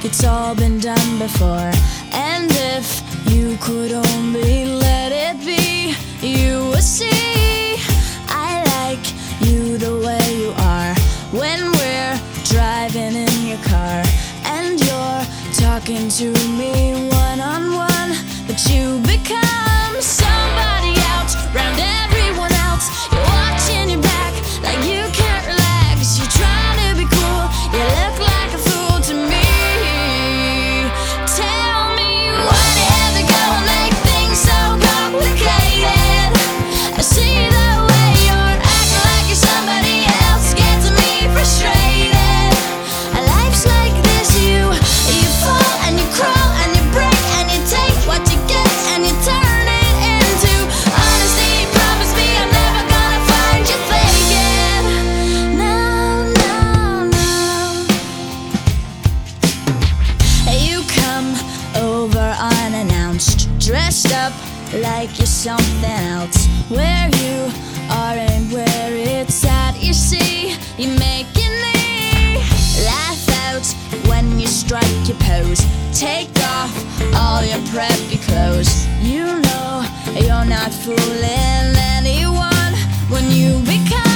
it's all been done before. And if you could only let it be, you would see I like you the way you are. When we're driving in your car and you're talking to me one-on-one, but you become somebody else round everyone else. You're watching your back like you can't relax. You're trying to be cool, you look like a fool to me. Tell me whatever gonna make things so complicated. I see the way you're acting like you're somebody else, gets me frustrated. Life's like this, you fall and you crawl and you break and you take what you get and you turn it into honesty. Promise me I'm never gonna find you faking. No, no, no. You come over unannounced, dressed up like you're something else. Where you are and where it's at, you see, you're making me laugh out when you strike your pose. Take off all your preppy clothes. You know you're not fooling anyone when you become